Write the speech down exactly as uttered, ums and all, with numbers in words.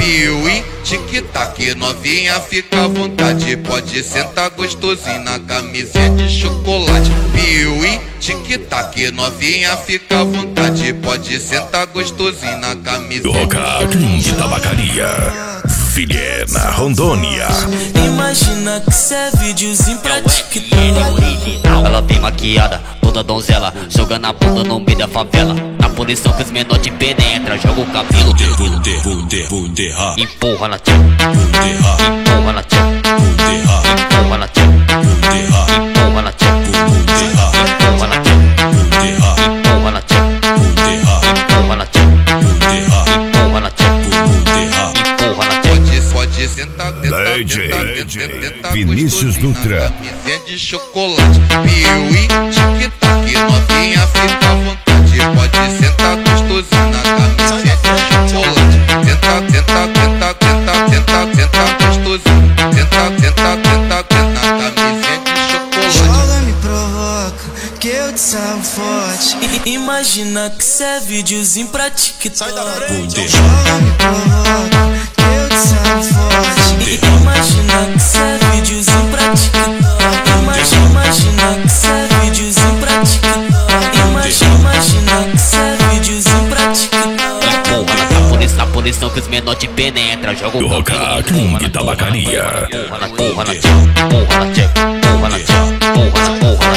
Piuí, tic-tac, novinha fica à vontade. Pode sentar gostosinho na camisinha de chocolate. Piuí, tic-tac, novinha fica à vontade. Pode sentar gostosinho na camisinha. Roca King Tabacaria, Vilhena, Rondônia. Imagina que cê é videozinho pra TikTok. Ela vem maquiada, toda donzela, jogando a bunda no meio da favela. Na posição que os menor te penetra, joga o cabelo, empurra na tchau, empurra na tchau, empurra na tchau, empurra na tchau, empurra na tchau, empurra na tchau, empurra na tchau, empurra na tchau, empurra na tchau. Pode sentar, D J Vinícius Dutra. Camisinha de chocolate. Piuí, tic-tac, novinha fica à vontade. Pode sentar gostosinho na camisinha de chocolate. Senta, senta, senta, senta, senta, senta gostosinho. Senta, senta, senta, senta na camisinha de chocolate. Joga, me provoca, que eu te salvo forte. Imagina que cê é videozinho pra TikTok. Sai da frente. Joga, me provoca, que eu te salvo forte. Imagina que cê é videozinho pra TikTok. Imagina, imagina que cê é videozinho pra TikTok. Imagina, imagina que cê é videozinho pra TikTok. Empurra na posição que os menor te penetra, joga o Roca King Tabacaria. empurra na tchau, empurra na tchau, empurra na tchau, empurra na, empurra